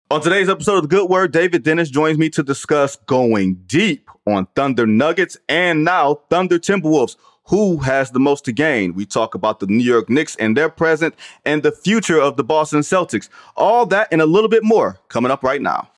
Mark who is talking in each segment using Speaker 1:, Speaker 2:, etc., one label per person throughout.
Speaker 1: On today's episode of The Good Word, David Dennis joins me to discuss going deep on Thunder Nuggets and now Thunder Timberwolves. Who has the most to gain? We talk about the New York Knicks and their present and the future of the Boston Celtics. All that and a little bit more coming up right now.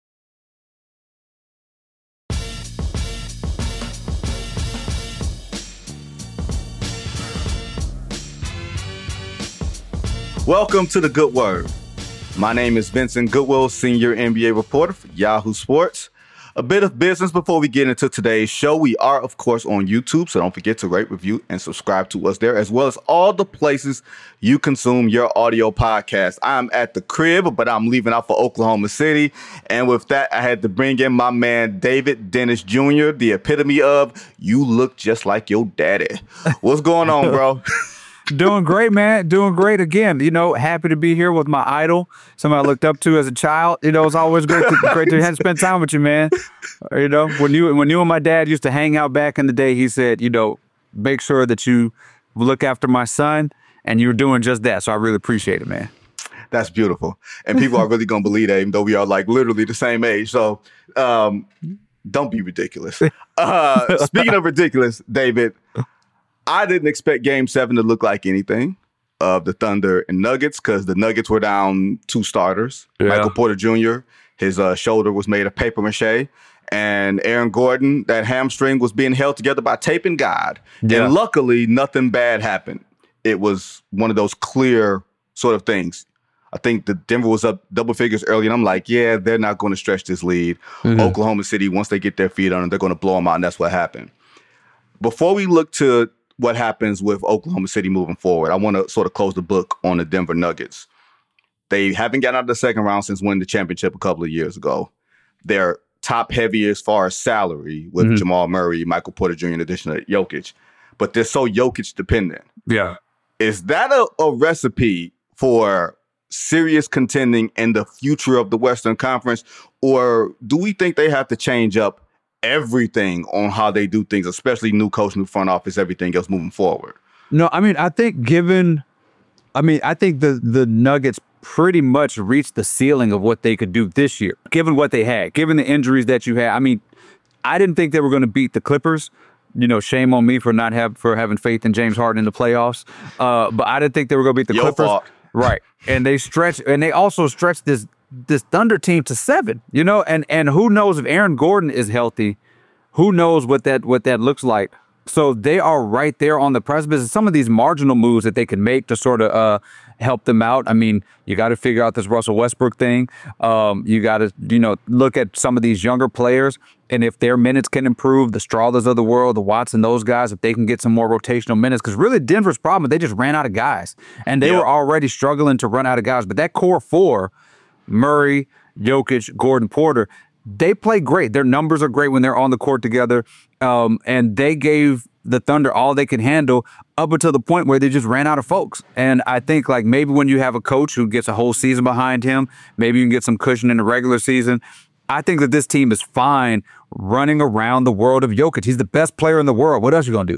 Speaker 1: Welcome to The Good Word. My name is Vincent Goodwill, senior NBA reporter for Yahoo Sports. A bit of business before we get into today's show. We are, of course, on YouTube, so don't forget to rate, review, and subscribe to us there, as well as all the places you consume your audio podcast. I'm at the crib, but I'm leaving out for Oklahoma City. And with that, I had to bring in my man, David Dennis Jr., the epitome of, you look just like your daddy. What's going on, bro?
Speaker 2: Doing great, man. Doing great again. You know, happy to be here with my idol, somebody I looked up to as a child. You know, it's always great to spend time with you, man. You know, when you and my dad used to hang out back in the day, he said, you know, make sure that you look after my son, and you were doing just that. So I really appreciate it, man.
Speaker 1: That's beautiful. And people are really going to believe that, even though we are like literally the same age. So don't be ridiculous. Speaking of ridiculous, David, I didn't expect Game 7 to look like anything of the Thunder and Nuggets because the Nuggets were down two starters. Yeah. Michael Porter Jr., his shoulder was made of paper mache. And Aaron Gordon, that hamstring was being held together by tape and God. Yeah. And luckily, nothing bad happened. It was one of those clear sort of things. I think the Denver was up double figures early, and I'm like, yeah, they're not going to stretch this lead. Mm-hmm. Oklahoma City, once they get their feet on it, they're going to blow them out, and that's what happened. Before we look to what happens with Oklahoma City moving forward, I want to sort of close the book on the Denver Nuggets. They haven't gotten out of the second round since winning the championship a couple of years ago. They're top heavy as far as salary with Jamal Murray, Michael Porter Jr., in addition to Jokic. But they're so Jokic dependent.
Speaker 2: Yeah.
Speaker 1: Is that a recipe for serious contending in the future of the Western Conference? Or do we think they have to change up everything on how they do things, especially new coach, new front office, everything else moving forward?
Speaker 2: No, I mean, I think the Nuggets pretty much reached the ceiling of what they could do this year, given what they had, given the injuries that you had. I mean, I didn't think they were going to beat the Clippers. You know, shame on me for having faith in James Harden in the playoffs. But I didn't think they were going to beat the Clippers.
Speaker 1: Fault.
Speaker 2: Right. And they also stretched this Thunder team to 7, you know, and who knows if Aaron Gordon is healthy, who knows what that looks like. So they are right there on the precipice of some of these marginal moves that they can make to sort of help them out. I mean, you got to figure out this Russell Westbrook thing. You got to, you know, look at some of these younger players, and if their minutes can improve, the Strawlers of the world, the Watson, those guys, if they can get some more rotational minutes. Because really Denver's problem, they just ran out of guys, and they were already struggling to run out of guys. But that core four, Murray, Jokic, Gordon, Porter, they play great. Their numbers are great when they're on the court together. And they gave the Thunder all they could handle up until the point where they just ran out of folks. And I think like maybe when you have a coach who gets a whole season behind him, maybe you can get some cushion in the regular season. I think that this team is fine running around the world of Jokic. He's the best player in the world. What else are you going to do?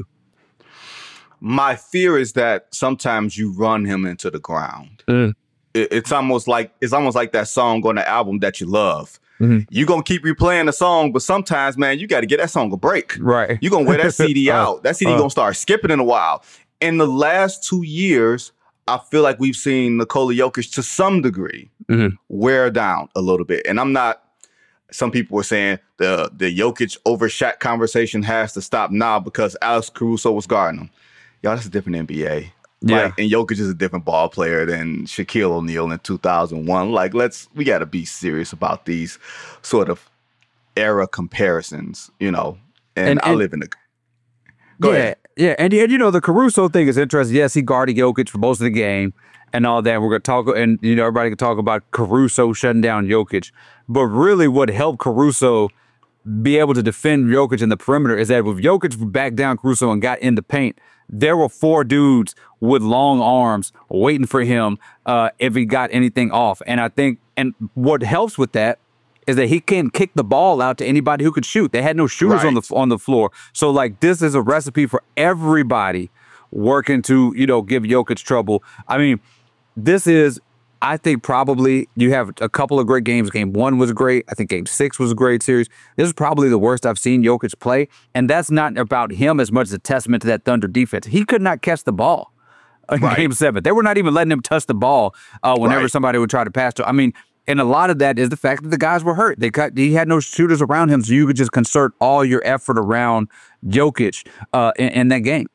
Speaker 1: My fear is that sometimes you run him into the ground. It's almost like that song on the album that you love. Mm-hmm. You're going to keep replaying the song, but sometimes, man, you got to get that song a break.
Speaker 2: Right.
Speaker 1: You're going to wear that CD out. That CD going to start skipping in a while. In the last 2 years, I feel like we've seen Nikola Jokic to some degree wear down a little bit. And I'm not, some people were saying the Jokic over Shaq conversation has to stop now because Alex Caruso was guarding him. Y'all, that's a different NBA.
Speaker 2: Yeah.
Speaker 1: Like, and Jokic is a different ball player than Shaquille O'Neal in 2001. Like, we got to be serious about these sort of era comparisons, you know. And I live in the... Go ahead.
Speaker 2: Yeah, and you know, the Caruso thing is interesting. Yes, he guarded Jokic for most of the game and all that. We're going to talk, and, you know, everybody can talk about Caruso shutting down Jokic. But really what helped Caruso be able to defend Jokic in the perimeter is that if Jokic backed down Caruso and got in the paint, there were 4 dudes with long arms waiting for him if he got anything off. And I think, and what helps with that is that he can kick the ball out to anybody who could shoot. They had no shooters on the floor. So, like, this is a recipe for everybody working to, you know, give Jokic trouble. I mean, this is I think probably you have a couple of great games. Game 1 was great. I think Game 6 was a great series. This is probably the worst I've seen Jokic play. And that's not about him as much as a testament to that Thunder defense. He could not catch the ball in Game 7. They were not even letting him touch the ball whenever somebody would try to pass to him. I mean, and a lot of that is the fact that the guys were hurt. He had no shooters around him, so you could just concert all your effort around Jokic in that game.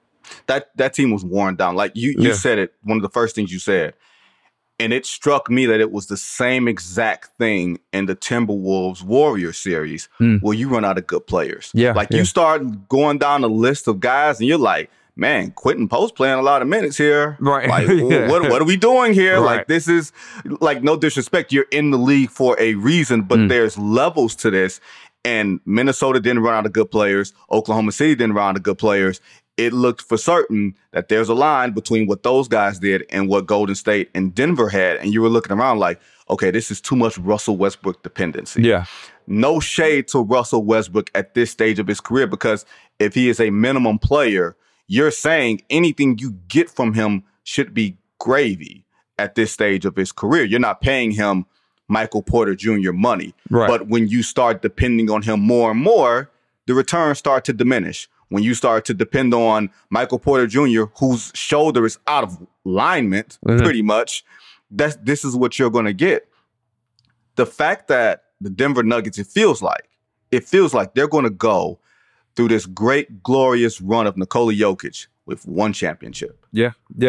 Speaker 1: That team was worn down. Like you said it, one of the first things you said. And it struck me that it was the same exact thing in the Timberwolves Warriors series where you run out of good players. You start going down the list of guys and you're like, man, Quentin Post playing a lot of minutes here.
Speaker 2: Right.
Speaker 1: Like, what are we doing here? Right. Like, this is, like, no disrespect. You're in the league for a reason, but there's levels to this. And Minnesota didn't run out of good players. Oklahoma City didn't run out of good players. It looked for certain that there's a line between what those guys did and what Golden State and Denver had. And you were looking around like, okay, this is too much Russell Westbrook dependency.
Speaker 2: Yeah.
Speaker 1: No shade to Russell Westbrook at this stage of his career, because if he is a minimum player, you're saying anything you get from him should be gravy at this stage of his career. You're not paying him Michael Porter Jr. money.
Speaker 2: Right.
Speaker 1: But when you start depending on him more and more, the returns start to diminish. When you start to depend on Michael Porter Jr., whose shoulder is out of alignment, pretty much, this is what you're going to get. The fact that the Denver Nuggets, it feels like they're going to go through this great, glorious run of Nikola Jokic with one championship.
Speaker 2: Yeah.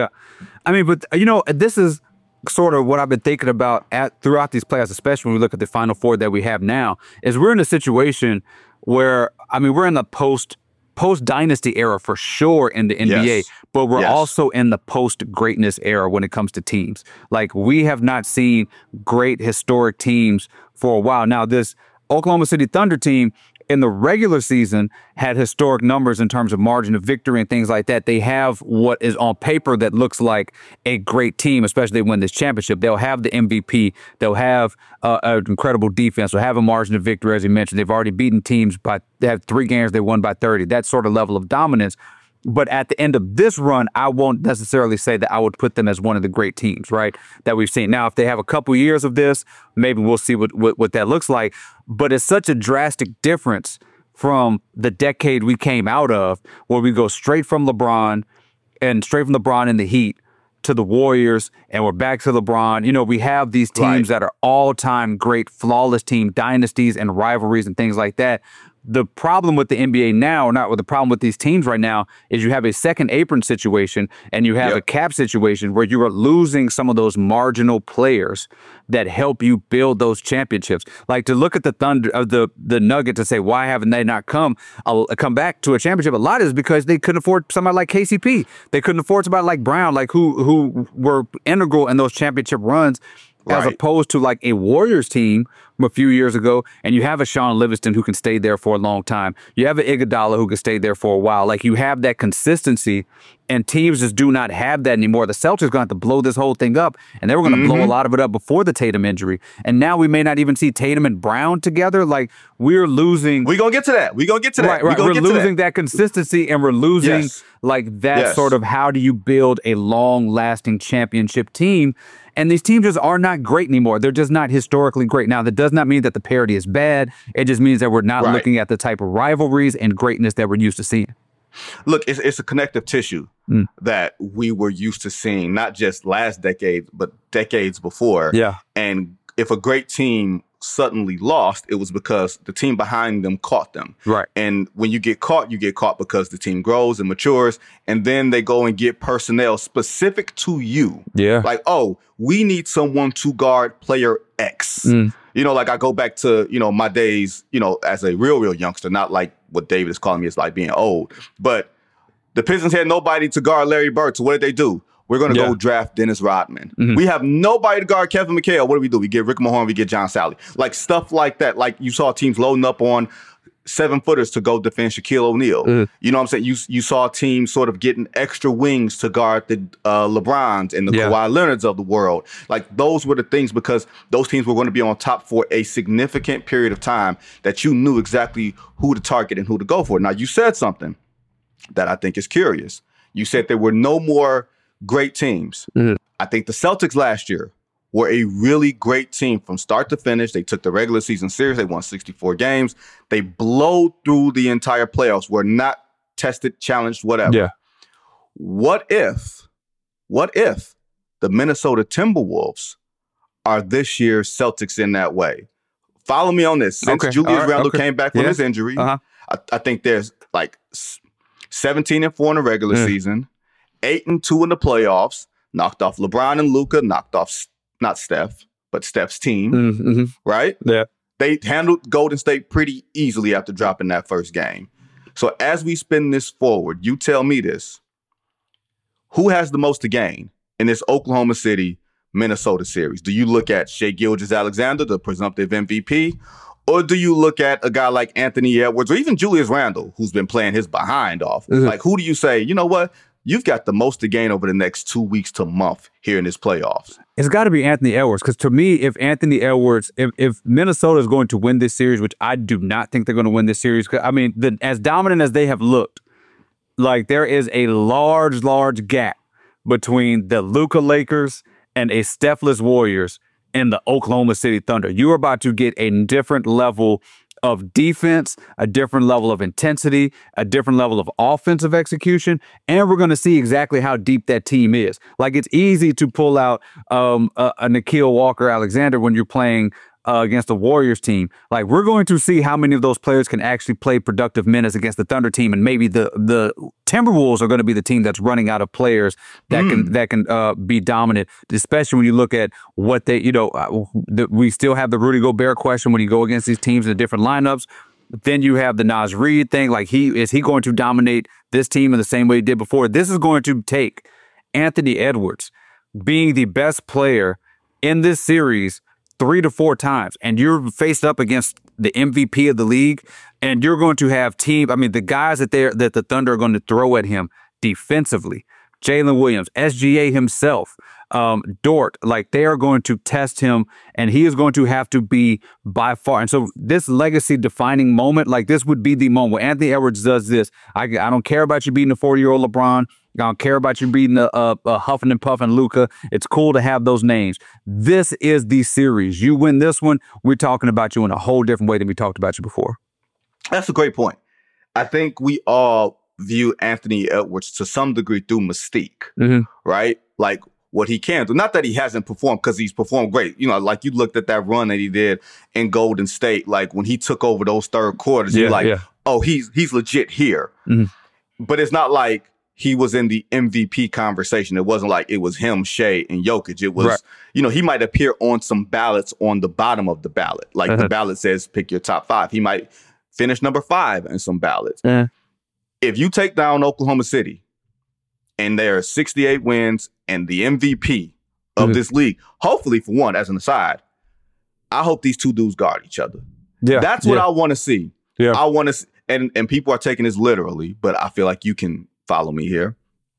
Speaker 2: I mean, but, this is sort of what I've been thinking about throughout these playoffs, especially when we look at the Final Four that we have now, is we're in a situation where, we're in the post-dynasty era for sure in the NBA, but we're also in the post-greatness era when it comes to teams. Like, we have not seen great historic teams for a while. Now, this Oklahoma City Thunder team in the regular season had historic numbers in terms of margin of victory and things like that. They have what is on paper that looks like a great team, especially if they win this championship. They'll have the MVP. They'll have an incredible defense. They'll have a margin of victory, as you mentioned. They've already beaten teams they have 3 games they won by 30. That sort of level of dominance. But at the end of this run, I won't necessarily say that I would put them as one of the great teams, right, that we've seen. Now, if they have a couple years of this, maybe we'll see what that looks like. But it's such a drastic difference from the decade we came out of, where we go straight from LeBron and the Heat to the Warriors, and we're back to LeBron. We have these teams that are all-time great, flawless team, dynasties and rivalries and things like that. The problem with the NBA now, or not with the problem with these teams right now, is you have a second apron situation and you have a cap situation where you are losing some of those marginal players that help you build those championships. Like, to look at the Thunder, the Nuggets, to say, why haven't they not come back to a championship? A lot is because they couldn't afford somebody like KCP. They couldn't afford somebody like Brown, like who were integral in those championship runs. As opposed to like a Warriors team from a few years ago, and you have a Sean Livingston who can stay there for a long time. You have an Iguodala who can stay there for a while. Like, you have that consistency, and teams just do not have that anymore. The Celtics are going to have to blow this whole thing up, and they were going to blow a lot of it up before the Tatum injury. And now we may not even see Tatum and Brown together. Like, we're losing.
Speaker 1: We're going to get to that.
Speaker 2: Right. We're losing that consistency, and we're losing like that sort of, how do you build a long-lasting championship team? And these teams just are not great anymore. They're just not historically great. Now, that does not mean that the parity is bad. It just means that we're not looking at the type of rivalries and greatness that we're used to seeing.
Speaker 1: Look, it's a connective tissue that we were used to seeing, not just last decade, but decades before.
Speaker 2: Yeah.
Speaker 1: And if a great team suddenly lost, it was because the team behind them caught them.
Speaker 2: Right.
Speaker 1: And when you get caught because the team grows and matures, and then they go and get personnel specific to you.
Speaker 2: Yeah.
Speaker 1: Like, oh, we need someone to guard player X. Like, I go back to, my days, as a real youngster, not like what David is calling me as like being old. But the Pistons had nobody to guard Larry Bird. So what did they do? We're going to go draft Dennis Rodman. We have nobody to guard Kevin McHale. What do? We get Rick Mahorn, we get John Sally. Like, stuff like that. Like, you saw teams loading up on 7-footers to go defend Shaquille O'Neal. You know what I'm saying? You saw teams sort of getting extra wings to guard the LeBrons and the Kawhi Leonards of the world. Like, those were the things, because those teams were going to be on top for a significant period of time, that you knew exactly who to target and who to go for. Now, you said something that I think is curious. You said there were no more great teams. I think the Celtics last year were a really great team from start to finish. They took the regular season serious. They won 64 games. They blowed through the entire playoffs, were not tested, challenged, whatever.
Speaker 2: Yeah.
Speaker 1: What if the Minnesota Timberwolves are this year's Celtics in that way? Follow me on this. Since Julius Randle came back from his injury, I think there's like 17-4 in the regular season, 8-2 in the playoffs, knocked off LeBron and Luka, knocked off not Steph, but Steph's team, right?
Speaker 2: Yeah.
Speaker 1: They handled Golden State pretty easily after dropping that first game. So as we spin this forward, you tell me this. Who has the most to gain in this Oklahoma City, Minnesota series? Do you look at Shai Gilgeous-Alexander, the presumptive MVP, or do you look at a guy like Anthony Edwards or even Julius Randle, who's been playing his behind off? Like, who do you say, you know what? You've got the most to gain over the next 2 weeks to month here in this playoffs.
Speaker 2: It's got to be Anthony Edwards, because to me, if Anthony Edwards, if Minnesota is going to win this series, which I do not think they're going to win this series, I mean, as dominant as they have looked, like there is a large gap between the Luka Lakers and a Stephless Warriors and the Oklahoma City Thunder. You are about to get a different level of defense, a different level of intensity, a different level of offensive execution, and we're going to see exactly how deep that team is. Like, it's easy to pull out a Nikhil Walker-Alexander when you're playing against the Warriors team. Like, we're going to see how many of those players can actually play productive minutes against the Thunder team, and maybe the Timberwolves are going to be the team that's running out of players that can be dominant, especially when you look at what they, we still have the Rudy Gobert question when you go against these teams in the different lineups. Then you have the Naz Reid thing. Like, is he going to dominate this team in the same way he did before? This is going to take Anthony Edwards being the best player in this series 3 to 4 times, and you're faced up against the MVP of the league, and you're going to have the guys that the Thunder are going to throw at him defensively, Jalen Williams, SGA himself, Dort, like, they are going to test him, and he is going to have to be by far. And so this legacy defining moment, like, this would be the moment where Anthony Edwards does this. I don't care about you beating a 40-year-old LeBron. I don't care about you beating a huffing and puffing Luka. It's cool to have those names. This is the series. You win this one, we're talking about you in a whole different way than we talked about you before.
Speaker 1: That's a great point. I think we all view Anthony Edwards to some degree through mystique, right? Like, what he can do. Not that he hasn't performed, because he's performed great. Like, you looked at that run that he did in Golden State, like when he took over those third quarters, you're like, oh, he's legit here. But it's not like he was in the MVP conversation. It wasn't like it was him, Shai, and Jokic. It was, he might appear on some ballots on the bottom of the ballot. Like, the ballot says pick your top 5. He might finish number 5 in some ballots. If you take down Oklahoma City and there are 68 wins and the MVP of this league, hopefully, for one, as an aside, I hope these two dudes guard each other. Yeah, that's what I want to see. Yeah, I want to, and people are taking this literally, but I feel like you can follow me here.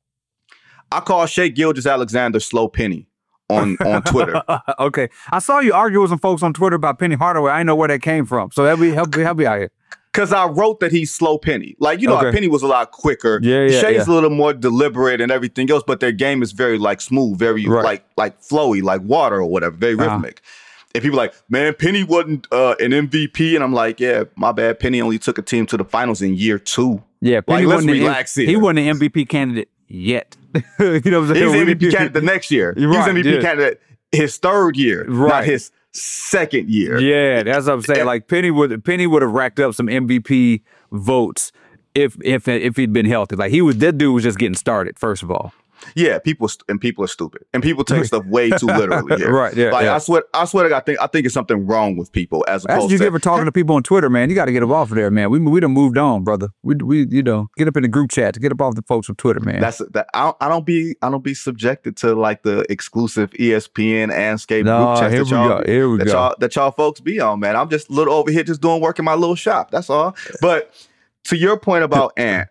Speaker 1: I call Shai Gilgeous-Alexander Slow Penny on Twitter.
Speaker 2: Okay, I saw you argue with some folks on Twitter about Penny Hardaway. I didn't know where that came from, so help me out here.
Speaker 1: Because I wrote that he's slow Penny. Like, Penny was a lot quicker. Shai's a little more deliberate and everything else, but their game is very, like, smooth, very, like flowy, like water or whatever, very rhythmic. And people are like, man, Penny wasn't an MVP. And I'm like, yeah, my bad. Penny only took a team to the finals in year 2.
Speaker 2: Yeah, Penny,
Speaker 1: let's relax here.
Speaker 2: He wasn't an MVP candidate yet.
Speaker 1: You know what I'm saying? He was MVP candidate the next year. He was MVP candidate his third year, not his second year.
Speaker 2: Yeah, that's what I'm saying. Like, Penny would have racked up some MVP votes if he'd been healthy. Like, that dude was just getting started, first of all.
Speaker 1: Yeah, people are stupid, and people take stuff way too literally here.
Speaker 2: Right? Yeah.
Speaker 1: Like, I swear to God, I think it's something wrong with people. As opposed
Speaker 2: you ever talking to people on Twitter, man, you got to get them off of there, man. We done moved on, brother. We get up in the group chat to get up off the folks on Twitter, man.
Speaker 1: I don't be subjected to, like, the exclusive ESPN Anscape group chat that y'all folks be on, man. I'm just a little over here just doing work in my little shop. That's all. But to your point about Ant.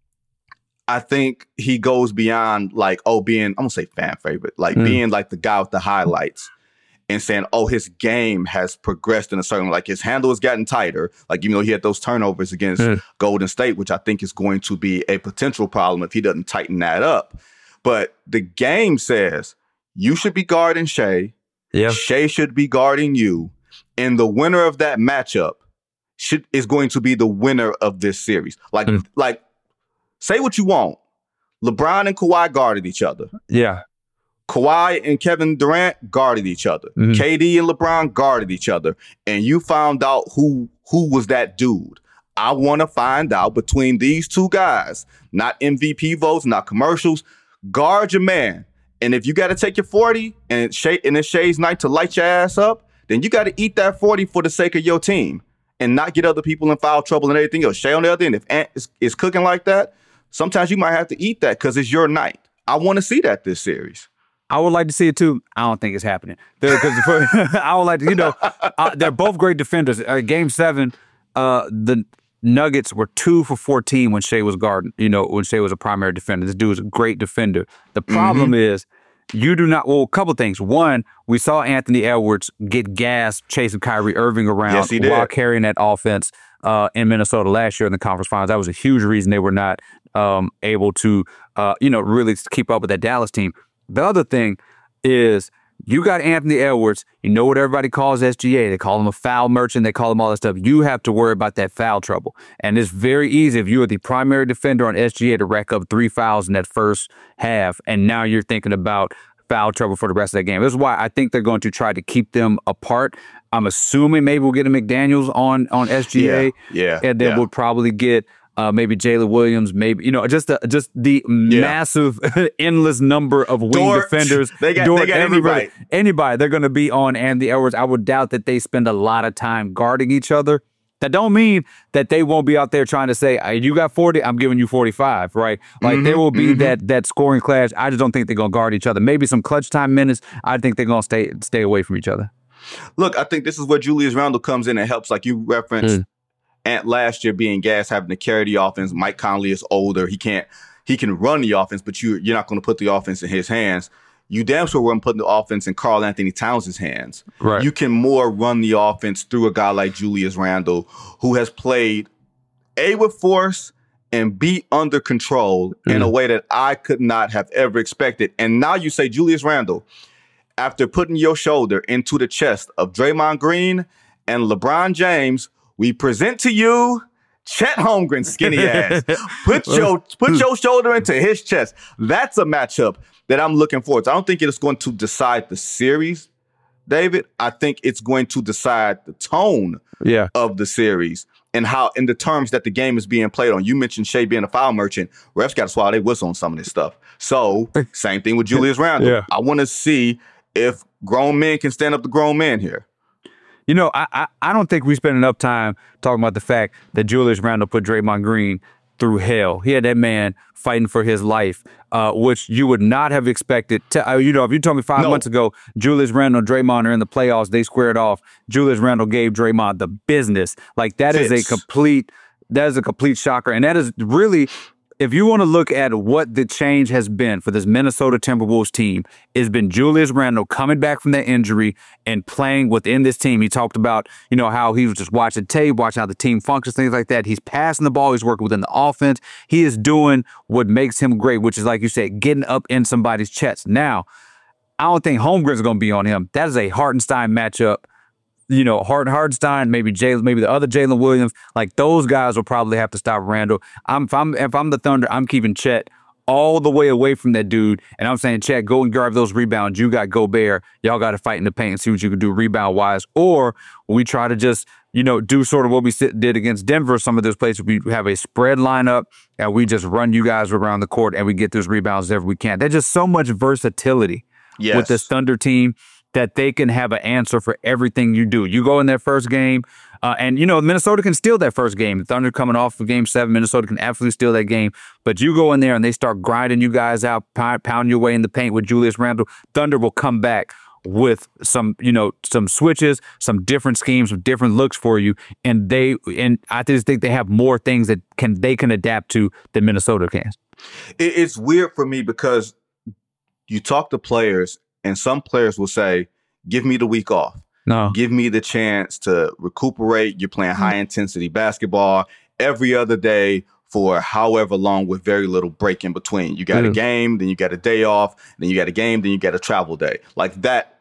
Speaker 1: I think he goes beyond, like, being, I'm going to say fan favorite, like being like the guy with the highlights and saying, his game has progressed in a certain, like, his handle has gotten tighter. Like, even though he had those turnovers against Golden State, which I think is going to be a potential problem if he doesn't tighten that up. But the game says you should be guarding Shai,
Speaker 2: Yeah.
Speaker 1: Shea should be guarding you. And the winner of that matchup is going to be the winner of this series. Like, say what you want. LeBron and Kawhi guarded each other.
Speaker 2: Yeah.
Speaker 1: Kawhi and Kevin Durant guarded each other. KD and LeBron guarded each other. And you found out who was that dude. I want to find out between these two guys, not MVP votes, not commercials. Guard your man. And if you got to take your 40 and it's Shea's night to light your ass up, then you got to eat that 40 for the sake of your team and not get other people in foul trouble and everything else. Shea on the other end, if Ant is cooking like that, sometimes you might have to eat that because it's your night. I want to see that this series.
Speaker 2: I would like to see it too. I don't think it's happening. I would like to, they're both great defenders. Game 7, the Nuggets were 2 for 14 when Shea was guarding, when Shea was a primary defender. This dude was a great defender. The problem is, you do not, a couple things. One, we saw Anthony Edwards get gassed chasing Kyrie Irving around while carrying that offense in Minnesota last year in the conference finals. That was a huge reason they were not able to, really keep up with that Dallas team. The other thing is you got Anthony Edwards. You know what everybody calls SGA. They call him a foul merchant. They call him all that stuff. You have to worry about that foul trouble. And it's very easy if you are the primary defender on SGA to rack up 3 fouls in that first half. And now you're thinking about foul trouble for the rest of that game. This is why I think they're going to try to keep them apart. I'm assuming maybe we'll get a McDaniels on SGA.
Speaker 1: Yeah.
Speaker 2: And then we'll probably get maybe Jalen Williams, maybe, just the massive, endless number of wing defenders.
Speaker 1: They got
Speaker 2: anybody they're going to be on Anthony Edwards. I would doubt that they spend a lot of time guarding each other. That don't mean that they won't be out there trying to say, hey, you got 40, I'm giving you 45, right? Like there will be that scoring clash. I just don't think they're going to guard each other. Maybe some clutch time minutes. I think they're going to stay away from each other.
Speaker 1: Look, I think this is where Julius Randle comes in and helps. Like you referenced Ant last year being gas, having to carry the offense. Mike Conley is older. He can run the offense, but you're not going to put the offense in his hands. You damn sure weren't putting the offense in Karl Anthony Towns' hands.
Speaker 2: Right.
Speaker 1: You can more run the offense through a guy like Julius Randle, who has played A with force and B under control in a way that I could not have ever expected. And now you say, Julius Randle, after putting your shoulder into the chest of Draymond Green and LeBron James, we present to you Chet Holmgren's skinny ass. Put your shoulder into his chest. That's a matchup that I'm looking forward to. I don't think it's going to decide the series, David. I think it's going to decide the tone of the series and how, in the terms that the game is being played on. You mentioned Shea being a foul merchant. Refs got to swallow their whistle on some of this stuff. So, same thing with Julius Randle.
Speaker 2: Yeah.
Speaker 1: I want to see if grown men can stand up to grown men here.
Speaker 2: I don't think we spend enough time talking about the fact that Julius Randle put Draymond Green through hell. He had that man fighting for his life, which you would not have expected. If you told me 5 months ago, Julius Randle and Draymond are in the playoffs, they squared off. Julius Randle gave Draymond the business. Like that is a complete shocker. And that is really, if you want to look at what the change has been for this Minnesota Timberwolves team, it's been Julius Randle coming back from that injury and playing within this team. He talked about, how he was just watching tape, watching how the team functions, things like that. He's passing the ball. He's working within the offense. He is doing what makes him great, which is, like you said, getting up in somebody's chest. Now, I don't think Holmgren's going to be on him. That is a Hartenstein matchup. Hartenstein, maybe the other Jalen Williams, like those guys will probably have to stop Randle. If I'm the Thunder, I'm keeping Chet all the way away from that dude. And I'm saying, Chet, go and grab those rebounds. You got Gobert. Y'all got to fight in the paint and see what you can do rebound-wise. Or we try to just, do sort of what we did against Denver. Some of those places, we have a spread lineup and we just run you guys around the court and we get those rebounds wherever we can. There's just so much versatility with this Thunder team that they can have an answer for everything you do. You go in their first game, and Minnesota can steal that first game. The Thunder coming off of Game 7, Minnesota can absolutely steal that game. But you go in there and they start grinding you guys out, pounding your way in the paint with Julius Randle. Thunder will come back with some switches, some different schemes, some different looks for you, and I just think they have more things that they can adapt to than Minnesota can.
Speaker 1: It's weird for me because you talk to players. And some players will say, give me the week off.
Speaker 2: No.
Speaker 1: Give me the chance to recuperate. You're playing high-intensity basketball every other day for however long with very little break in between. You got a game, then you got a day off, then you got a game, then you got a travel day. Like that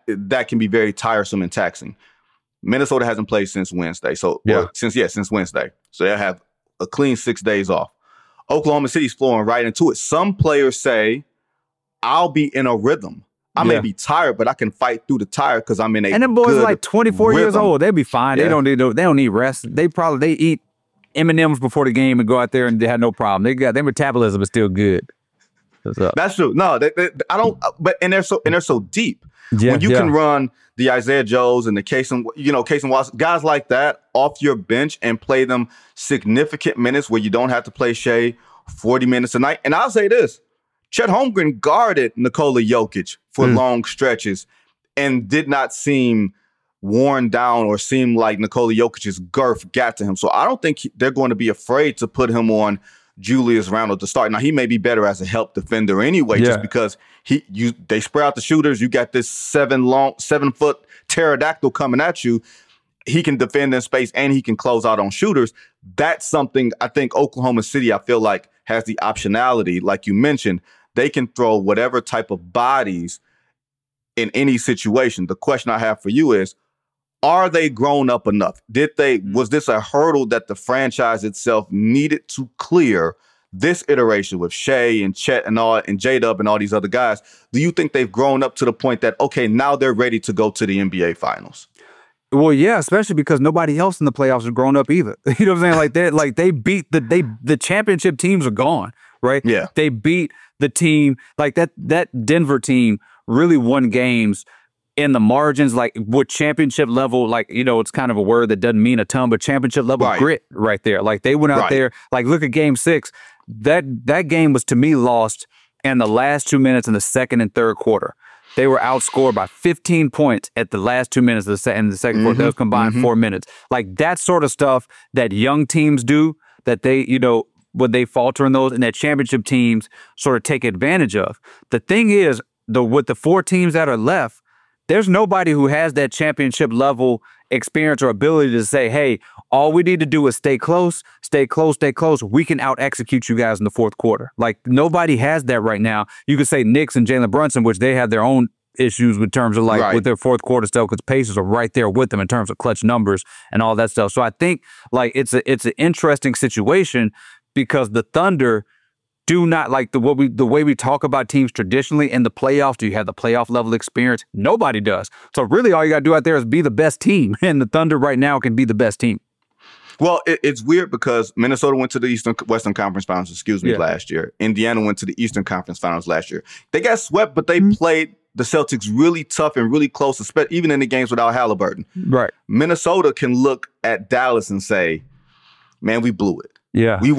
Speaker 1: that can be very tiresome and taxing. Minnesota hasn't played since Wednesday. Since Wednesday. So they'll have a clean 6 days off. Oklahoma City's flowing right into it. Some players say, I'll be in a rhythm. I may be tired, but I can fight through the tire because I'm in a
Speaker 2: And them boys are like 24 years
Speaker 1: rhythm.
Speaker 2: old. They'll be fine.
Speaker 1: Yeah.
Speaker 2: They don't need rest. They eat M&Ms before the game and go out there and they have no problem. Their metabolism is still good.
Speaker 1: That's true. No, I don't. But they're so deep.
Speaker 2: Yeah,
Speaker 1: when you can run the Isaiah Joes and the Casey Watson, guys like that off your bench and play them significant minutes where you don't have to play Shea 40 minutes a night. And I'll say this: Chet Holmgren guarded Nikola Jokic for long stretches and did not seem worn down or seem like Nikola Jokic's girth got to him. So I don't think they're going to be afraid to put him on Julius Randle to start. Now, he may be better as a help defender anyway, just because they spread out the shooters. You got this 7-foot pterodactyl coming at you. He can defend in space and he can close out on shooters. That's something I think Oklahoma City, I feel like, has the optionality. Like you mentioned, they can throw whatever type of bodies in any situation. The question I have for you is, are they grown up enough? Was this a hurdle that the franchise itself needed to clear this iteration with Shea and Chet and J-Dub and all these other guys? Do you think they've grown up to the point that, okay, now they're ready to go to the NBA Finals?
Speaker 2: Well, yeah, especially because nobody else in the playoffs has grown up either. You know what I'm saying? Like they beat the championship teams are gone, right?
Speaker 1: Yeah.
Speaker 2: They beat the team like that Denver team really won games in the margins, like with championship level, like, it's kind of a word that doesn't mean a ton, but championship level grit right there. Like they went out there, like look at game 6. That game was to me lost in the last 2 minutes in the second and third quarter. They were outscored by 15 points at the last 2 minutes of the second quarter. That was combined 4 minutes. Like that sort of stuff that young teams do, that they, when they falter in those, and that championship teams sort of take advantage of. The thing is, with the 4 teams that are left, there's nobody who has that championship level experience or ability to say, hey, all we need to do is stay close, stay close, stay close. We can out-execute you guys in the fourth quarter. Like, nobody has that right now. You could say Knicks and Jalen Brunson, which they have their own issues with terms of with their fourth quarter stuff, because Pacers are right there with them in terms of clutch numbers and all that stuff. So I think like it's an interesting situation because the Thunder do not like the way we talk about teams traditionally in the playoffs. Do you have the playoff level experience? Nobody does. So really all you got to do out there is be the best team. And the Thunder right now can be the best team.
Speaker 1: Well, it's weird because Minnesota went to the Western Conference Finals, last year. Indiana went to the Eastern Conference Finals last year. They got swept, but they played the Celtics really tough and really close, even in the games without Halliburton.
Speaker 2: Right.
Speaker 1: Minnesota can look at Dallas and say, man, we blew it.
Speaker 2: Yeah,
Speaker 1: we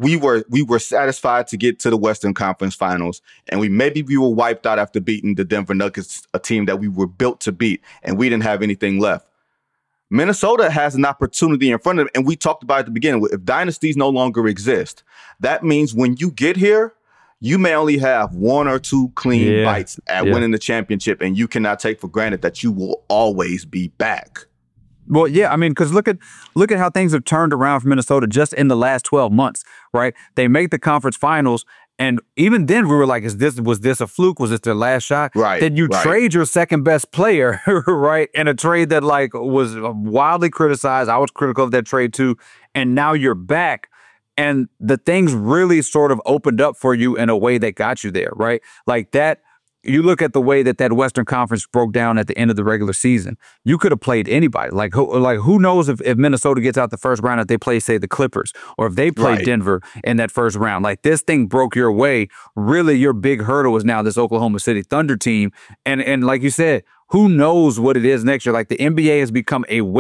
Speaker 1: were satisfied to get to the Western Conference Finals, and we were wiped out after beating the Denver Nuggets, a team that we were built to beat, and we didn't have anything left. Minnesota has an opportunity in front of them, and we talked about at the beginning. If dynasties no longer exist, that means when you get here, you may only have 1 or 2 clean bites at winning the championship, and you cannot take for granted that you will always be back.
Speaker 2: Well, yeah, I mean, because look at how things have turned around for Minnesota just in the last 12 months, right? They make the conference finals, and even then we were like, was this a fluke? Was this their last shot?
Speaker 1: Right.
Speaker 2: Then you trade your second best player, right? In a trade that like was wildly criticized. I was critical of that trade too. And now you're back, and the things really sort of opened up for you in a way that got you there, right? Like that. You look at the way that Western Conference broke down at the end of the regular season. You could have played anybody. Like who knows if Minnesota gets out the first round, if they play, say, the Clippers, or if they play Denver in that first round. Like this thing broke your way. Really, your big hurdle is now this Oklahoma City Thunder team. And like you said, who knows what it is next year? Like the NBA has become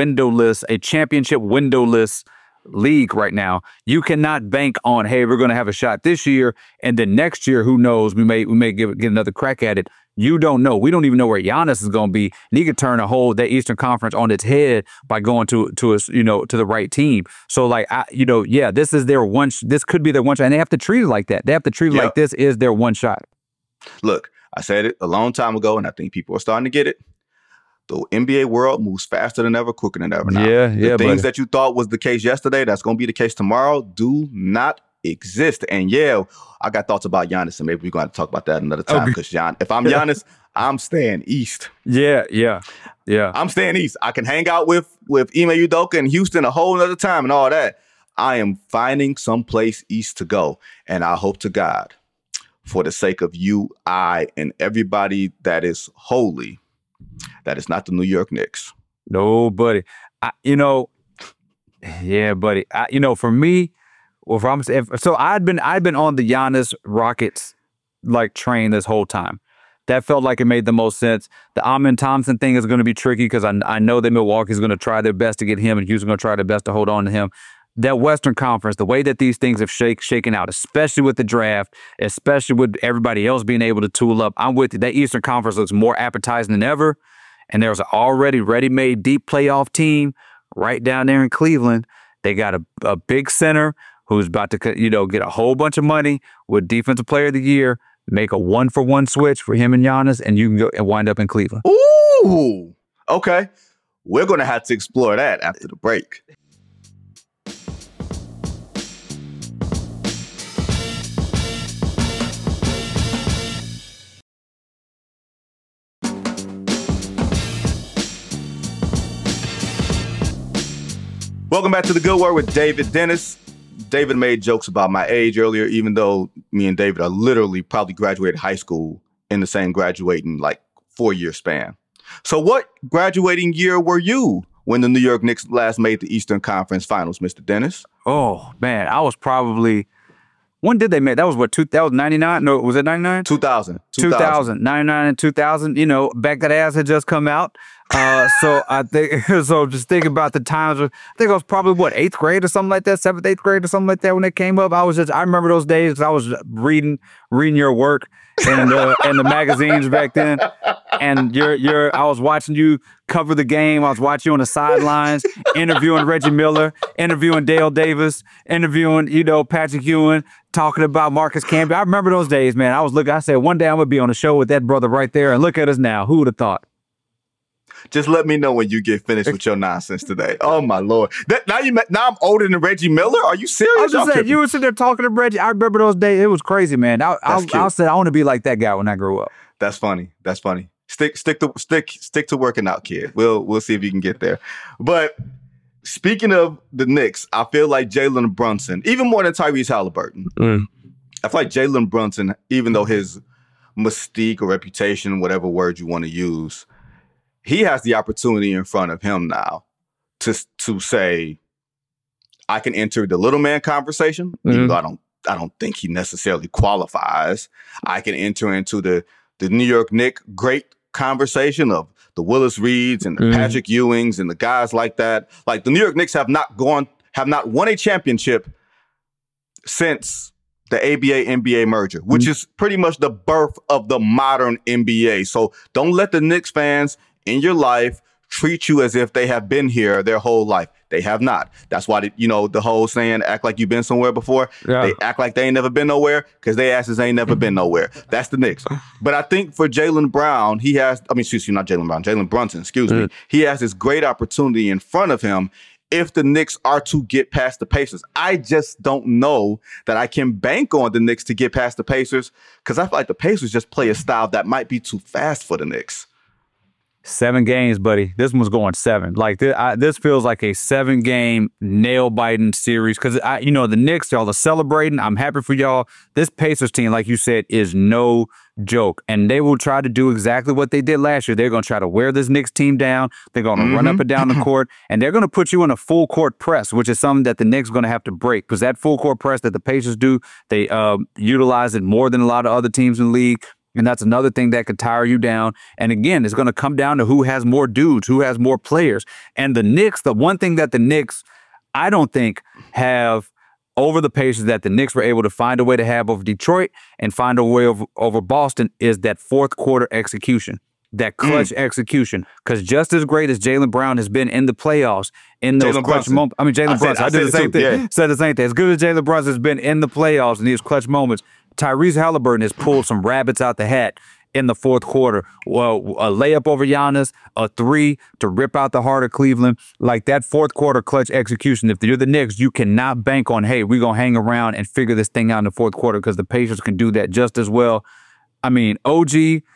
Speaker 2: a championship windowless league right now. You cannot bank on, hey, we're going to have a shot this year, and then next year, who knows? We may get another crack at it. You don't know. We don't even know where Giannis is going to be, and he could turn that Eastern Conference on its head by going to the right team. So this is their one. This could be their one shot, and they have to treat it like that. They have to treat it like this is their one shot.
Speaker 1: Look, I said it a long time ago, and I think people are starting to get it. The NBA world moves faster than ever, quicker than ever now. The things that you thought was the case yesterday, that's going to be the case tomorrow, do not exist. And I got thoughts about Giannis, and maybe we're going to talk about that another time. Because if I'm Giannis, I'm staying east.
Speaker 2: Yeah.
Speaker 1: I'm staying east. I can hang out with Ime Udoka in Houston a whole nother time and all that. I am finding someplace east to go. And I hope to God, for the sake of you, I, and everybody that is holy, that is not the New York Knicks.
Speaker 2: No, buddy. Yeah, buddy. For me, so I'd been on the Giannis Rockets like train this whole time. That felt like it made the most sense. The Amen Thompson thing is going to be tricky because I know that Milwaukee's going to try their best to get him and Houston's going to try their best to hold on to him. That Western Conference, the way that these things have shaken out, especially with the draft, especially with everybody else being able to tool up, I'm with you. That Eastern Conference looks more appetizing than ever. And there's an already ready-made deep playoff team right down there in Cleveland. They got a big center who's about to get a whole bunch of money with Defensive Player of the Year, make a 1-for-1 switch for him and Giannis, and you can go and wind up in Cleveland.
Speaker 1: Ooh, okay. We're going to have to explore that after the break. Welcome back to The Good Word with David Dennis. David made jokes about my age earlier, even though me and David are literally probably graduated high school in the same graduating 4-year span. So what graduating year were you when the New York Knicks last made the Eastern Conference Finals, Mr. Dennis?
Speaker 2: Oh, man, I was probably... When did they make? That was what, 2099? No, was it 99?
Speaker 1: 2000.
Speaker 2: 99 and 2000. Back that ass had just come out. So I think, just think about the times. I think I was probably, 8th grade or something like that, 7th, 8th grade or something like that when it came up. I remember those days because I was reading your work and the magazines back then. And I was watching you cover the game. I was watching you on the sidelines, interviewing Reggie Miller, interviewing Dale Davis, interviewing, Patrick Ewing, talking about Marcus Camby. I remember those days, man. I said, one day I'm going to be on a show with that brother right there. And look at us now. Who would have thought?
Speaker 1: Just let me know when you get finished with your nonsense today. Oh my Lord! Now I'm older than Reggie Miller. Are you serious?
Speaker 2: I was just saying, you were sitting there talking to Reggie. I remember those days. It was crazy, man. I said I want to be like that guy when I grow up.
Speaker 1: That's funny. Stick to working out, kid. We'll see if you can get there. But speaking of the Knicks, I feel like Jalen Brunson, even more than Tyrese Halliburton. I feel like Jalen Brunson, even though his mystique or reputation, whatever word you want to use, he has the opportunity in front of him now to say, I can enter the little man conversation, even though I don't think he necessarily qualifies. I can enter into the New York Knicks great conversation of the Willis Reeds and the Patrick Ewings and the guys like that. Like the New York Knicks have not won a championship since the ABA-NBA merger, which is pretty much the birth of the modern NBA. So don't let the Knicks fans in your life treat you as if they have been here their whole life. They have not. That's why, the whole saying, act like you've been somewhere before. Yeah. They act like they ain't never been nowhere because they asses ain't never been nowhere. That's the Knicks. But I think for Jalen Brunson, he has this great opportunity in front of him if the Knicks are to get past the Pacers. I just don't know that I can bank on the Knicks to get past the Pacers because I feel like the Pacers just play a style that might be too fast for the Knicks.
Speaker 2: 7 games, buddy. This one's going 7. Like this feels like a 7-game nail-biting series because the Knicks, y'all are celebrating. I'm happy for y'all. This Pacers team, like you said, is no joke, and they will try to do exactly what they did last year. They're going to try to wear this Knicks team down. They're going to run up and down the court, and they're going to put you in a full court press, which is something that the Knicks are going to have to break because that full court press that the Pacers do, they utilize it more than a lot of other teams in the league. And that's another thing that could tire you down. And again, it's going to come down to who has more dudes, who has more players. And the Knicks, the one thing that the Knicks, I don't think, have over the Pacers that the Knicks were able to find a way to have over Detroit and find a way over Boston is that fourth quarter execution, that clutch execution. Because just as great as Jaylen Brown has been in the playoffs, in those clutch moments. I mean, Jalen Brunson. I did the same thing. Yeah. Said the same thing. As good as Jalen Brunson has been in the playoffs in these clutch moments, Tyrese Halliburton has pulled some rabbits out the hat in the fourth quarter. Well, a layup over Giannis, a 3 to rip out the heart of Cleveland. Like that fourth quarter clutch execution, if you're the Knicks, you cannot bank on, hey, we're going to hang around and figure this thing out in the fourth quarter because the Pacers can do that just as well. I mean, OG,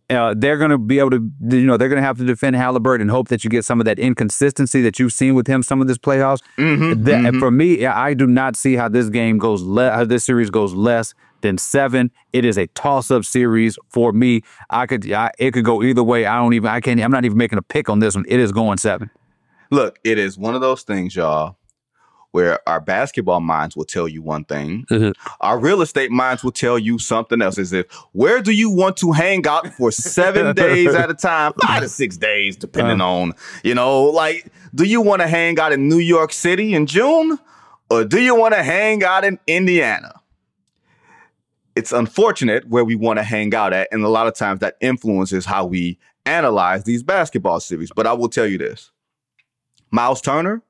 Speaker 2: they're going to be able to, they're going to have to defend Halliburton and hope that you get some of that inconsistency that you've seen with him some of this playoffs. For me, I do not see how this game goes, how this series goes less than 7. It is a toss-up series for me. It could go either way. I'm not even making a pick on this one. It is going 7.
Speaker 1: Look, it is one of those things, y'all, where our basketball minds will tell you one thing. Our real estate minds will tell you something else. As if, where do you want to hang out for 7 days at a time, 5 to 6 days, depending on, do you want to hang out in New York City in June? Or do you want to hang out in Indiana? It's unfortunate where we want to hang out at. And a lot of times that influences how we analyze these basketball series. But I will tell you this. Miles Turner,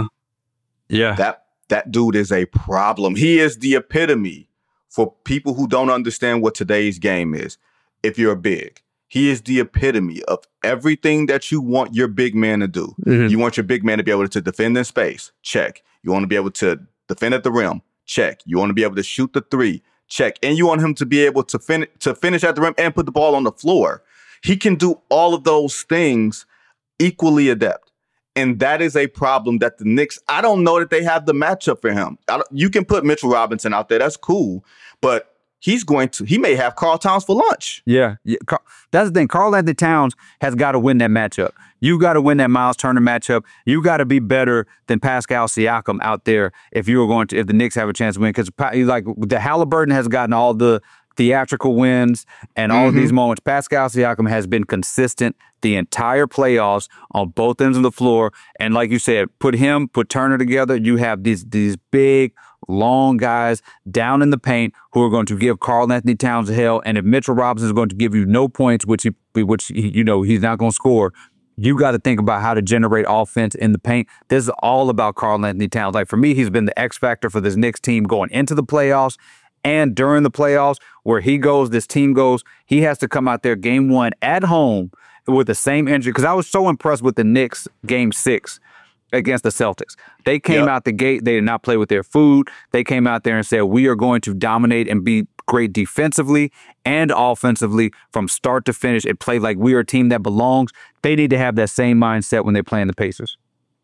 Speaker 1: that dude is a problem. He is the epitome for people who don't understand what today's game is. If you're a big, he is the epitome of everything that you want your big man to do. You want your big man to be able to defend in space. Check. You want to be able to defend at the rim. Check. You want to be able to shoot the 3. Check. And you want him to be able to finish at the rim and put the ball on the floor. He can do all of those things equally adept. And that is a problem that the Knicks, I don't know that they have the matchup for him. You can put Mitchell Robinson out there. That's cool. But he may have Karl Towns for lunch.
Speaker 2: Yeah. That's the thing. Karl-Anthony Towns has got to win that matchup. You got to win that Miles Turner matchup. You got to be better than Pascal Siakam out there if the Knicks have a chance to win. Because the Halliburton has gotten all the theatrical wins and all of these moments. Pascal Siakam has been consistent the entire playoffs on both ends of the floor. And like you said, put Turner together. You have these big, long guys down in the paint who are going to give Karl-Anthony Towns hell. And if Mitchell Robinson is going to give you no points, which he's not going to score, you got to think about how to generate offense in the paint. This is all about Karl-Anthony Towns. Like for me, he's been the X factor for this Knicks team going into the playoffs. And during the playoffs, where this team goes, he has to come out there game 1 at home with the same injury. Because I was so impressed with the Knicks game 6 against the Celtics. They came out the gate. They did not play with their food. They came out there and said, we are going to dominate and be great defensively and offensively from start to finish and play like we are a team that belongs. They need to have that same mindset when they're playing the Pacers.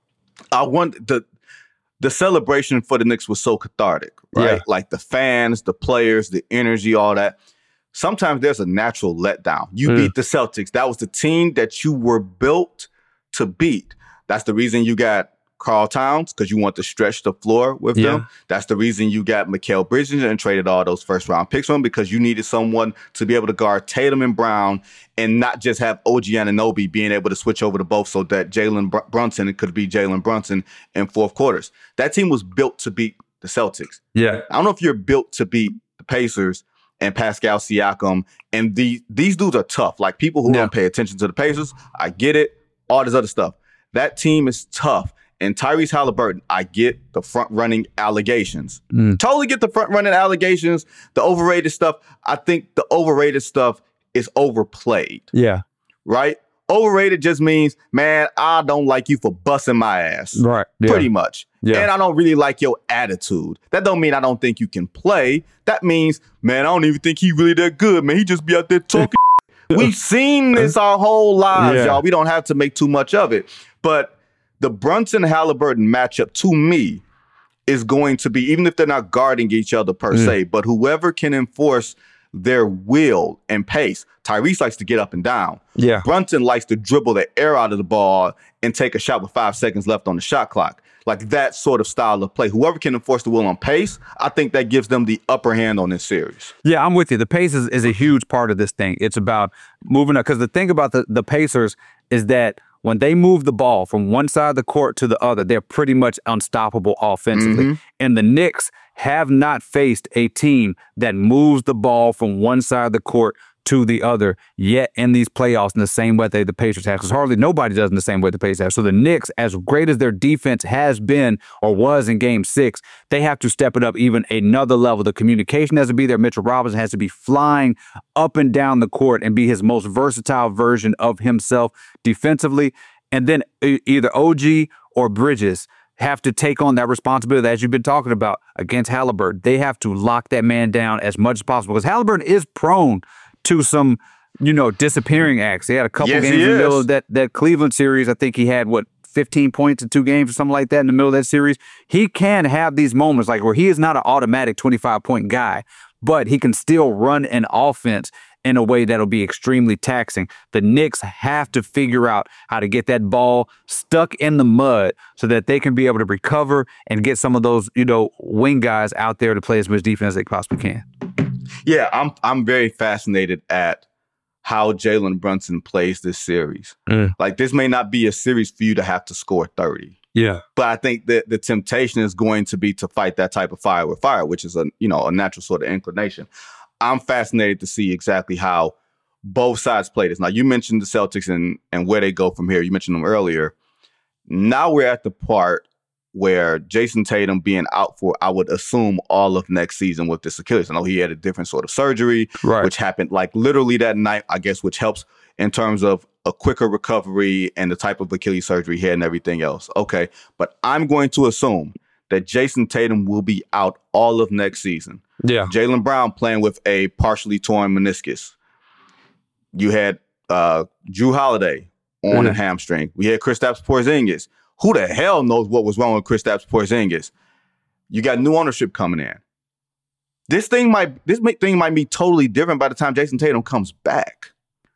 Speaker 1: The celebration for the Knicks was so cathartic, right?
Speaker 2: Yeah.
Speaker 1: Like the fans, the players, the energy, all that. Sometimes there's a natural letdown. You beat the Celtics. That was the team that you were built to beat. That's the reason you got Karl Towns, because you want to stretch the floor with them. That's the reason you got Mikal Bridges and traded all those first-round picks for him, because you needed someone to be able to guard Tatum and Brown and not just have OG Anunoby being able to switch over to both so that Jalen Brunson could be Jalen Brunson in fourth quarters. That team was built to beat the Celtics.
Speaker 2: Yeah.
Speaker 1: I don't know if you're built to beat the Pacers and Pascal Siakam. And these dudes are tough. Like people who don't pay attention to the Pacers, I get it. All this other stuff. That team is tough. And Tyrese Halliburton, I get the front-running allegations. Totally get the front-running allegations. The overrated stuff, I think the overrated stuff is overplayed.
Speaker 2: Yeah.
Speaker 1: Right? Overrated just means, man, I don't like you for busting my ass.
Speaker 2: Right. Yeah.
Speaker 1: Pretty much. Yeah. And I don't really like your attitude. That don't mean I don't think you can play. That means, man, I don't even think he really that good, man. He just be out there talking. We've seen this our whole lives, y'all. We don't have to make too much of it. But the Brunson-Halliburton matchup, to me, is going to be, even if they're not guarding each other per se, but whoever can enforce their will and pace. Tyrese likes to get up and down.
Speaker 2: Yeah.
Speaker 1: Brunson likes to dribble the air out of the ball and take a shot with 5 seconds left on the shot clock. Like that sort of style of play. Whoever can enforce the will on pace, I think that gives them the upper hand on this series.
Speaker 2: Yeah, I'm with you. The pace is a huge part of this thing. It's about moving up. Because the thing about the Pacers is that when they move the ball from one side of the court to the other, they're pretty much unstoppable offensively. And the Knicks have not faced a team that moves the ball from one side of the court to the other yet in these playoffs in the same way the Pacers have. Because hardly nobody does in the same way the Pacers have. So the Knicks, as great as their defense has been or was in Game 6, they have to step it up even another level. The communication has to be there. Mitchell Robinson has to be flying up and down the court and be his most versatile version of himself defensively. And then either OG or Bridges have to take on that responsibility, as you've been talking about, against Halliburton. They have to lock that man down as much as possible because Halliburton is prone to some disappearing acts. He had a couple
Speaker 1: Yes,
Speaker 2: games
Speaker 1: he
Speaker 2: in the
Speaker 1: is.
Speaker 2: middle of that Cleveland series. I think he had 15 points in 2 games or something like that in the middle of that series. He can have these moments like where he is not an automatic 25-point guy, but he can still run an offense in a way that'll be extremely taxing. The Knicks have to figure out how to get that ball stuck in the mud so that they can be able to recover and get some of those, wing guys out there to play as much defense as they possibly can.
Speaker 1: Yeah, I'm very fascinated at how Jalen Brunson plays this series. Like, this may not be a series for you to have to score 30.
Speaker 2: Yeah.
Speaker 1: But I think that the temptation is going to be to fight that type of fire with fire, which is a natural sort of inclination. I'm fascinated to see exactly how both sides play this. Now, you mentioned the Celtics and where they go from here. You mentioned them earlier. Now we're at the part where Jason Tatum being out for, I would assume, all of next season with this Achilles. I know he had a different sort of surgery, which happened like literally that night, I guess, which helps in terms of a quicker recovery and the type of Achilles surgery he had and everything else. Okay, but I'm going to assume that Jason Tatum will be out all of next season.
Speaker 2: Yeah.
Speaker 1: Jaylen Brown playing with a partially torn meniscus. You had Jrue Holiday on a hamstring. We had Kristaps Porzingis. Who the hell knows what was wrong with Kristaps Porzingis? You got new ownership coming in. This thing might be totally different by the time Jason Tatum comes back.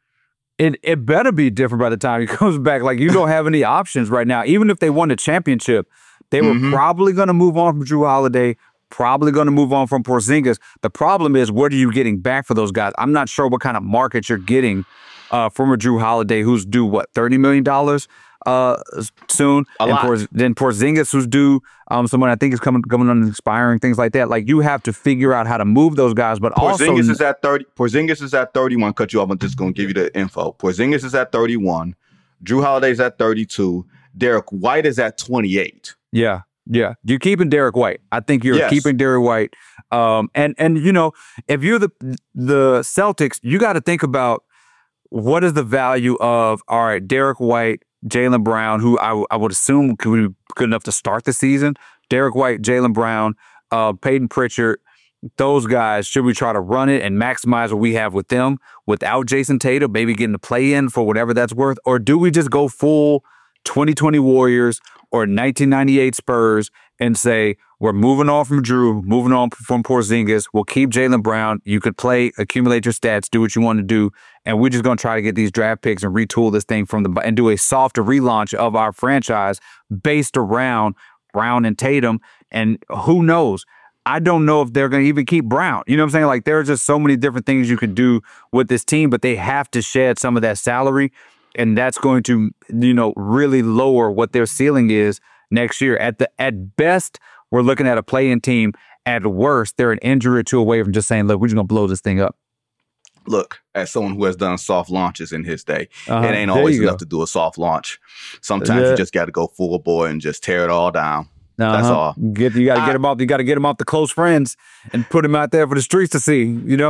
Speaker 2: It better be different by the time he comes back. Like, you don't have any options right now. Even if they won the championship, they were probably going to move on from Jrue Holiday, probably going to move on from Porzingis. The problem is, what are you getting back for those guys? I'm not sure what kind of market you're getting from a Jrue Holiday who's due, $30 million soon? Then Porzingis, who's due someone I think is coming on expiring, things like that. Like, you have to figure out how to move those guys, but
Speaker 1: Porzingis is at 30. Porzingis is at 31. Cut you off. I'm just going to give you the info. Porzingis is at 31. Jrue Holiday's at 32. Derek White is at 28.
Speaker 2: Yeah. You're keeping Derek White. I think you're keeping Derek White. And if you're the Celtics, you got to think about what is the value of, all right, Derek White, Jaylen Brown, who I would assume could be good enough to start the season. Derek White, Jaylen Brown, Peyton Pritchard, those guys, should we try to run it and maximize what we have with them without Jason Tatum, maybe getting the play-in for whatever that's worth? Or do we just go full 2020 Warriors or 1998 Spurs and say, we're moving on from Jrue, moving on from Porzingis. We'll keep Jaylen Brown. You could play, accumulate your stats, do what you want to do. And we're just going to try to get these draft picks and retool this thing and do a softer relaunch of our franchise based around Brown and Tatum. And who knows? I don't know if they're going to even keep Brown. You know what I'm saying? Like, there are just so many different things you could do with this team, but they have to shed some of that salary. And that's going to, really lower what their ceiling is next year. At best, we're looking at a play-in team. At worst, they're an injury or two away from just saying, look, we're just going to blow this thing up.
Speaker 1: Look, as someone who has done soft launches in his day, it ain't always enough to do a soft launch. Sometimes you just got to go full bore and just tear it all down. That's all.
Speaker 2: You got to get him off. You got to get him off the close friends and put him out there for the streets to see.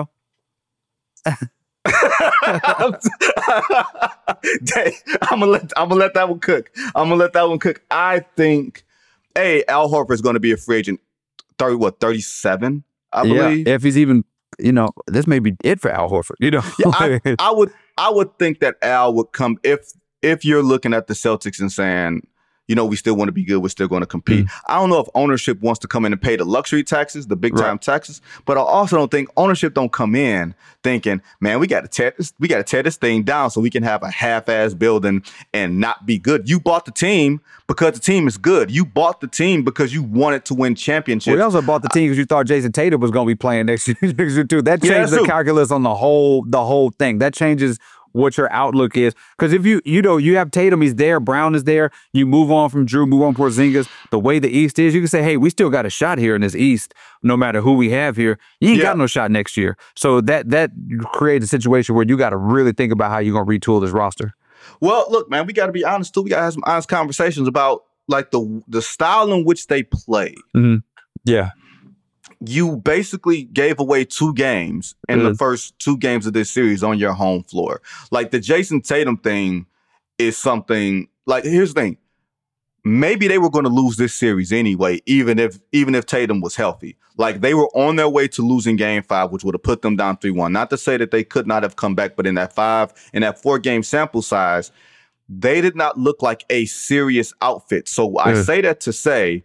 Speaker 1: I'm gonna let that one cook. I think Al Horford's gonna be a free agent 37, I believe.
Speaker 2: If he's even, this may be it for Al Horford.
Speaker 1: Yeah, I would think that Al would come if you're looking at the Celtics and saying, we still want to be good. We're still going to compete. I don't know if ownership wants to come in and pay the luxury taxes, the big time taxes, but I also don't think ownership don't come in thinking, man, we got to tear this thing down so we can have a half-ass building and not be good. You bought the team because the team is good. You bought the team because you wanted to win championships.
Speaker 2: Well, you also bought the team because you thought Jason Tatum was going to be playing next year too. That changed the calculus on the whole thing. That changes what your outlook is. Because if you have Tatum, he's there, Brown is there, you move on from Jrue, move on Porzingis, the way the East is, you can say, hey, we still got a shot here in this East, no matter who we have here. You ain't got no shot next year. So that creates a situation where you got to really think about how you're going to retool this roster.
Speaker 1: Well, look, man, we got to be honest, too. We got to have some honest conversations about, like, the style in which they play.
Speaker 2: Mm-hmm. Yeah.
Speaker 1: You basically gave away 2 games in the first 2 games of this series on your home floor. Like, the Jason Tatum thing is something, like, here's the thing. maybe they were going to lose this series anyway, even if Tatum was healthy. Like, they were on their way to losing game 5, which would have put them down 3-1. Not to say that they could not have come back, but in that 4-game sample size, they did not look like a serious outfit. So I say that to say,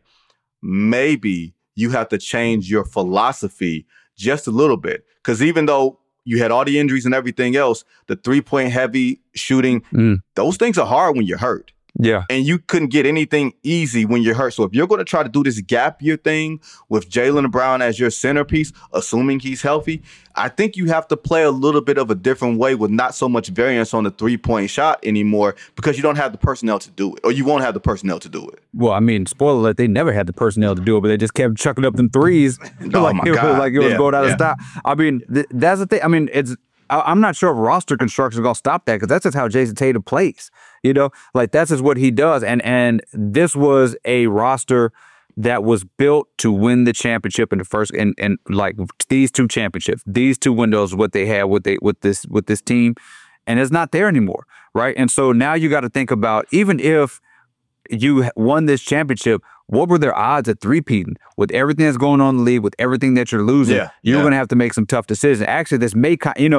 Speaker 1: maybe you have to change your philosophy just a little bit. Because even though you had all the injuries and everything else, the 3-point heavy shooting, those things are hard when you're hurt.
Speaker 2: Yeah.
Speaker 1: And you couldn't get anything easy when you're hurt. So if you're going to try to do this gap year thing with Jaylen Brown as your centerpiece, assuming he's healthy, I think you have to play a little bit of a different way with not so much variance on the 3-point shot anymore, because you don't have the personnel to do it, or you won't have the personnel to do it.
Speaker 2: Well, I mean, spoiler alert, they never had the personnel to do it, but they just kept chucking up them threes
Speaker 1: Oh my God.
Speaker 2: like it was going out of style. I mean, that's the thing. I mean, I'm not sure if roster construction is going to stop that, because that's just how Jason Tatum plays. You know, like, that's just what he does. And this was a roster that was built to win the championship in the first, and like these 2 championships, these 2 windows, what they had with this team, and it's not there anymore, right? And so now you got to think about, even if you won this championship, what were their odds at three-peating? With everything that's going on in the league, with everything that you're losing, you're going to have to make some tough decisions. Actually, this may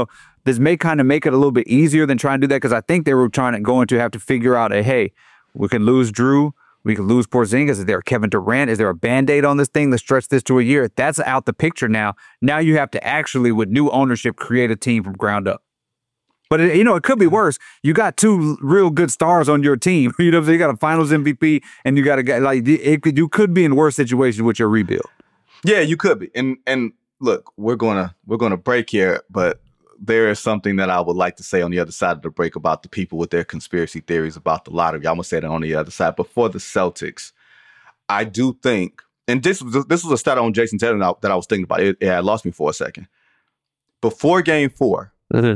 Speaker 2: kind of make it a little bit easier than trying to do that, because I think they were going to have to figure out, hey, we can lose Drew, we can lose Porzingis. Is there a Kevin Durant? Is there a Band-Aid on this thing to stretch this to a year? That's out the picture now. Now you have to actually, with new ownership, create a team from ground up. But, it could be worse. You got 2 real good stars on your team. You know, so you got a Finals MVP, and you got a guy like you could be in worse situation with your rebuild.
Speaker 1: Yeah, you could be. And look, we're gonna break here, but there is something that I would like to say on the other side of the break about the people with their conspiracy theories about the lottery. I'm gonna say that on the other side. But for the Celtics, I do think, and this was a stat on Jason Tatum that I was thinking about. It had lost me for a second. Before Game 4.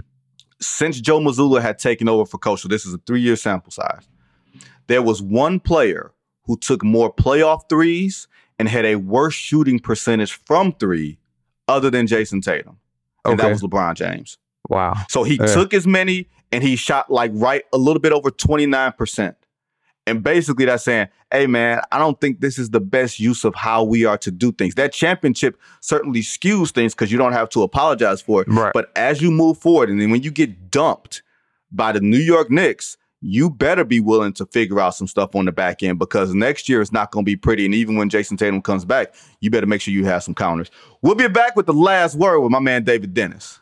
Speaker 1: Since Joe Mazzulla had taken over for coach, so this is a 3-year sample size, there was one player who took more playoff threes and had a worse shooting percentage from 3 other than Jason Tatum. And that was LeBron James.
Speaker 2: Wow.
Speaker 1: So he took as many, and he shot like a little bit over 29%. And basically that's saying, hey, man, I don't think this is the best use of how we are to do things. That championship certainly skews things because you don't have to apologize for it.
Speaker 2: Right.
Speaker 1: But as you move forward, and then when you get dumped by the New York Knicks, you better be willing to figure out some stuff on the back end, because next year is not going to be pretty. And even when Jason Tatum comes back, you better make sure you have some counters. We'll be back with the last word with my man, David Dennis.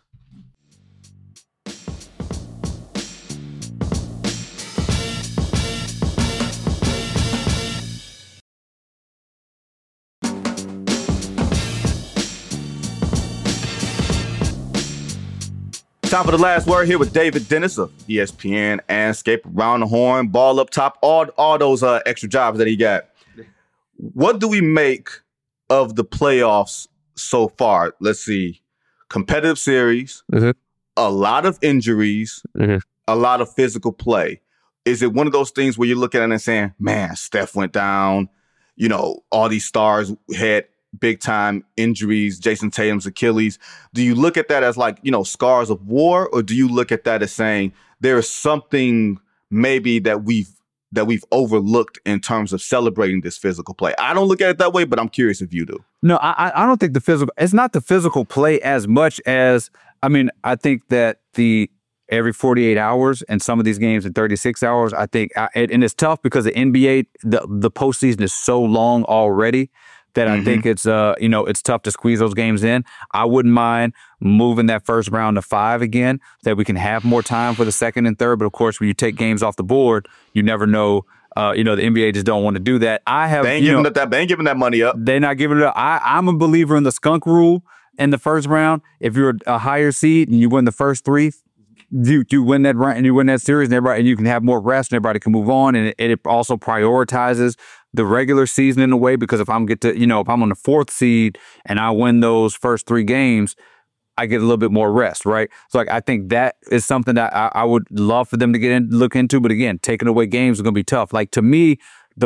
Speaker 1: Time for the last word here with David Dennis of ESPN and Scape Around the Horn, Ball Up Top, all those extra jobs that he got. What do we make of the playoffs so far? Let's see. Competitive series, a lot of injuries, a lot of physical play. Is it one of those things where you look at it and saying, man, Steph went down, all these stars had big time injuries, Jason Tatum's Achilles. Do you look at that as like, scars of war, or do you look at that as saying there is something maybe that we've overlooked in terms of celebrating this physical play? I don't look at it that way, but I'm curious if you do.
Speaker 2: No, I don't think it's not the physical play as much as, I think that every 48 hours and some of these games in 36 hours, I think, and it's tough because the NBA, the postseason is so long already that I think it's it's tough to squeeze those games in. I wouldn't mind moving that first round to 5 again, that we can have more time for the second and third. But of course, when you take games off the board, you never know. The NBA just don't want to do that.
Speaker 1: They ain't giving that money up.
Speaker 2: They're not giving it up. I'm a believer in the skunk rule in the first round. If you're a higher seed and you win the first 3, you win that round and you win that series, and you can have more rest and everybody can move on. And it also prioritizes the regular season in a way, because if I'm on the 4th seed and I win those first 3 games, I get a little bit more rest, right? So I think that is something that I would love for them to look into. But again, taking away games is going to be tough. Like, to me,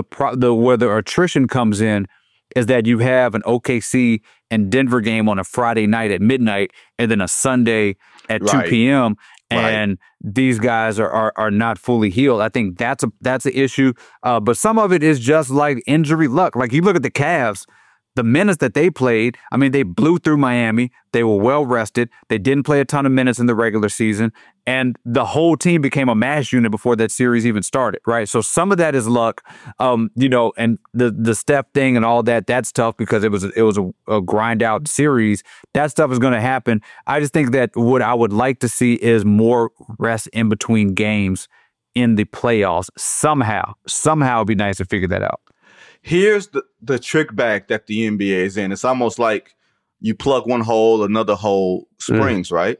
Speaker 2: where the attrition comes in is that you have an OKC and Denver game on a Friday night at midnight, and then a Sunday at 2 p.m. And these guys are not fully healed. I think that's an issue. But some of it is just like injury luck. Like you look at the Cavs, the minutes that they played, I mean, they blew through Miami. They were well rested. They didn't play a ton of minutes in the regular season. And the whole team became a mash unit before that series even started, right? So some of that is luck, and the Steph thing and all that, that's tough because it was a grind out series. That stuff is going to happen. I just think that what I would like to see is more rest in between games in the playoffs. Somehow it'd be nice to figure that out.
Speaker 1: Here's the trick bag that the NBA is in. It's almost like you plug one hole, another hole springs, right?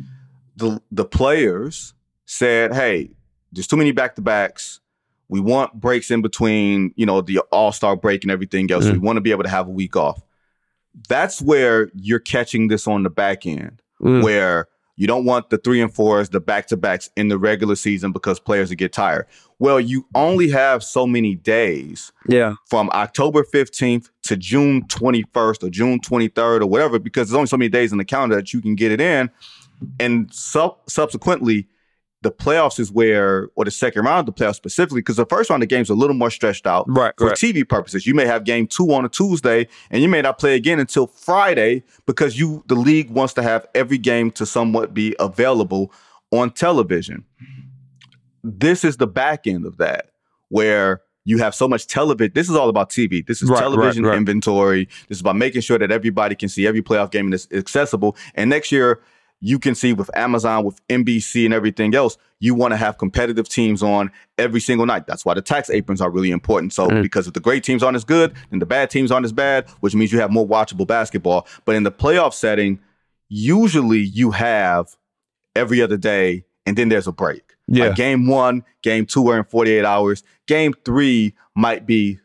Speaker 1: The players said, hey, there's too many back-to-backs. We want breaks in between, the All-Star break and everything else. We want to be able to have a week off. That's where you're catching this on the back end, where you don't want the 3 and 4s, the back-to-backs in the regular season because players will get tired. Well, you only have so many days from October 15th to June 21st or June 23rd or whatever, because there's only so many days in the calendar that you can get it in. And subsequently, the playoffs is where, or the second round of the playoffs specifically, because the first round of games are a little more stretched out for TV purposes. You may have game 2 on a Tuesday, and you may not play again until Friday because the league wants to have every game to somewhat be available on television. This is the back end of that, where you have so much television. This is all about TV. This is television inventory. This is about making sure that everybody can see every playoff game and it's accessible. And next year, you can see with Amazon, with NBC and everything else, you want to have competitive teams on every single night. That's why the tax aprons are really important. So because if the great teams aren't as good, then the bad teams aren't as bad, which means you have more watchable basketball. But in the playoff setting, usually you have every other day, and then there's a break.
Speaker 2: Yeah.
Speaker 1: Like game 1, game 2 are in 48 hours. Game 3 might be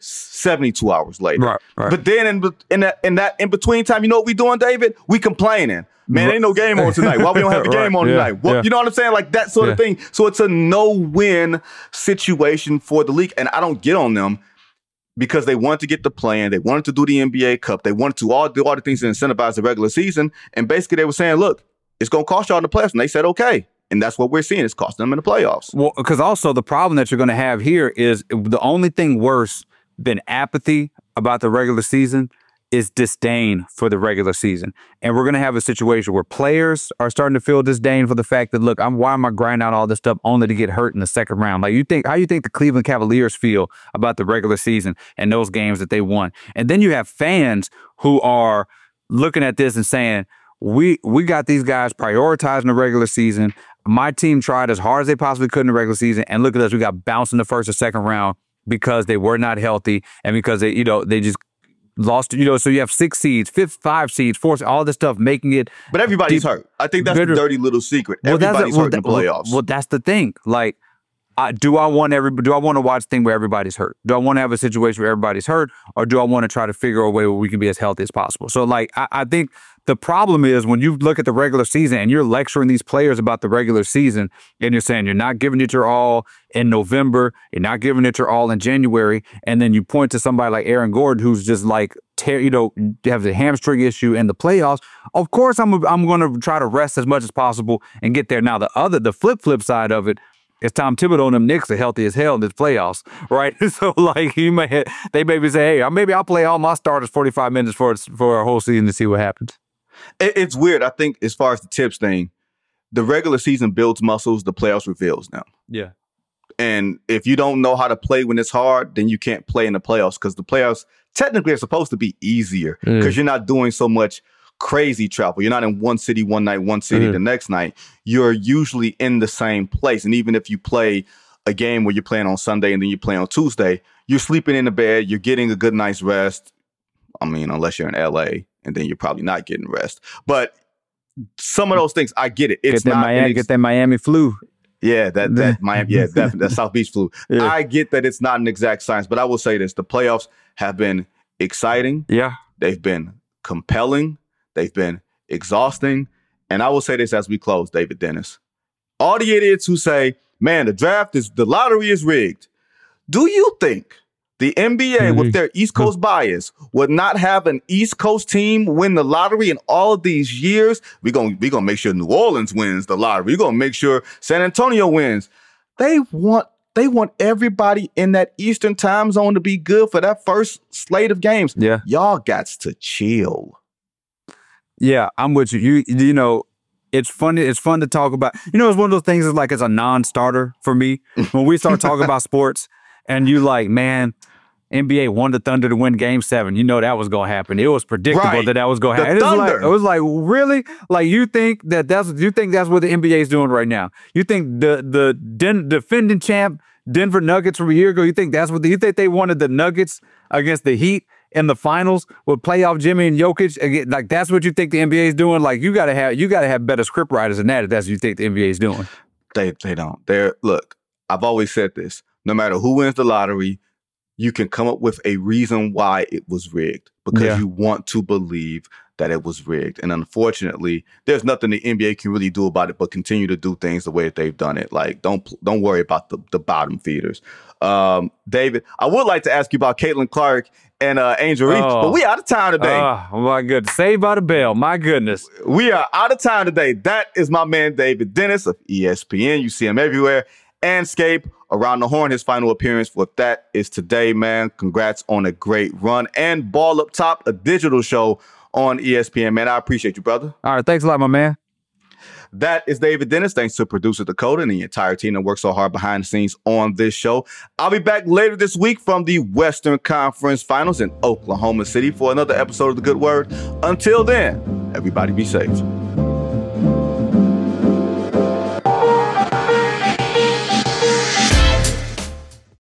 Speaker 1: 72 hours later.
Speaker 2: Right.
Speaker 1: But then in that in between time, you know what we doing, David? We complaining. Man, ain't no game on tonight. Why we don't have a game on tonight? You know what I'm saying? Like that sort of thing. So it's a no-win situation for the league. And I don't get on them because they wanted to get the plan. They wanted to do the NBA Cup. They wanted to do all the things to incentivize the regular season. And basically they were saying, look, it's going to cost y'all in the playoffs. And they said, okay. And that's what we're seeing. It's costing them in the playoffs.
Speaker 2: Well, because also the problem that you're going to have here is the only thing worse than apathy about the regular season is disdain for the regular season. And we're going to have a situation where players are starting to feel disdain for the fact that, look, why am I grinding out all this stuff only to get hurt in the second round? Like, how you think the Cleveland Cavaliers feel about the regular season and those games that they won? And then you have fans who are looking at this and saying, we got these guys prioritizing the regular season. My team tried as hard as they possibly could in the regular season, and look at us, we got bounced in the first or second round because they were not healthy and because they just lost, so you have 6 seeds, 5 seeds, 4, all this stuff making it.
Speaker 1: But everybody's hurt. I think that's the dirty little secret. Everybody's hurt in the playoffs.
Speaker 2: Well, that's the thing. Like, do I want to watch a thing where everybody's hurt? Do I want to have a situation where everybody's hurt, or do I want to try to figure a way where we can be as healthy as possible? So, like, I think the problem is when you look at the regular season and you're lecturing these players about the regular season and you're saying you're not giving it your all in November, you're not giving it your all in January, and then you point to somebody like Aaron Gordon who's just like, have a hamstring issue in the playoffs. Of course, I'm going to try to rest as much as possible and get there. Now, the flip side of it, it's Tom Thibodeau and them Knicks are healthy as hell in this playoffs, right? So, like, they maybe say, hey, maybe I'll play all my starters 45 minutes for a whole season to see what happens.
Speaker 1: It's weird. I think as far as the tips thing, the regular season builds muscles, the playoffs reveals them.
Speaker 2: Yeah.
Speaker 1: And if you don't know how to play when it's hard, then you can't play in the playoffs because the playoffs technically are supposed to be easier because you're not doing so much crazy travel. You're not in one city one night, one city the next night. You're usually in the same place. And even if you play a game where you're playing on Sunday and then you play on Tuesday, you're sleeping in the bed, you're getting a good night's rest. I mean, unless you're in LA, and then you're probably not getting rest. But some of those things, I get it. It's
Speaker 2: get that Miami flu.
Speaker 1: Yeah, that Miami, definitely that South Beach flu. Yeah. I get that it's not an exact science, but I will say this: the playoffs have been exciting.
Speaker 2: Yeah,
Speaker 1: they've been compelling. They've been exhausting. And I will say this as we close, David Dennis. All the idiots who say, man, the lottery is rigged. Do you think The NBA, with their East Coast bias, would not have an East Coast team win the lottery in all of these years. We're gonna make sure New Orleans wins the lottery. We're gonna make sure San Antonio wins. They want everybody in that Eastern time zone to be good for that first slate of games.
Speaker 2: Yeah.
Speaker 1: Y'all got to chill.
Speaker 2: Yeah, I'm with you. You know, it's funny. It's fun to talk about. You know, it's one of those things. It's like it's a non-starter for me when we start talking about sports. And you like, man, NBA wanted the Thunder to win Game 7. You know that was gonna happen. It was predictable that was gonna happen. It was like, really? Like you think that's what the NBA is doing right now? You think the defending champ Denver Nuggets from a year ago? You think you think they wanted the Nuggets against the Heat in the finals with playoff Jimmy and Jokic? Like that's what you think the NBA is doing? Like you gotta have better script writers than that if that's what you think the NBA is doing.
Speaker 1: They don't. Look, I've always said this. No matter who wins the lottery, you can come up with a reason why it was rigged because you want to believe that it was rigged. And unfortunately, there's nothing the NBA can really do about it but continue to do things the way that they've done it. Like, don't worry about the bottom feeders. David, I would like to ask you about Caitlin Clark and Angel Reese, but we out of time today.
Speaker 2: Oh, my goodness. Saved by the bell. My goodness.
Speaker 1: We are out of time today. That is my man, David Dennis of ESPN. You see him everywhere. And Scape, Around the Horn, his final appearance with that is today, man. Congrats on a great run. And Ball Up Top, a digital show on ESPN, man. I appreciate you, brother.
Speaker 2: All right. Thanks a lot, my man.
Speaker 1: That is David Dennis. Thanks to producer Dakota and the entire team that works so hard behind the scenes on this show. I'll be back later this week from the Western Conference Finals in Oklahoma City for another episode of The Good Word. Until then, everybody be safe.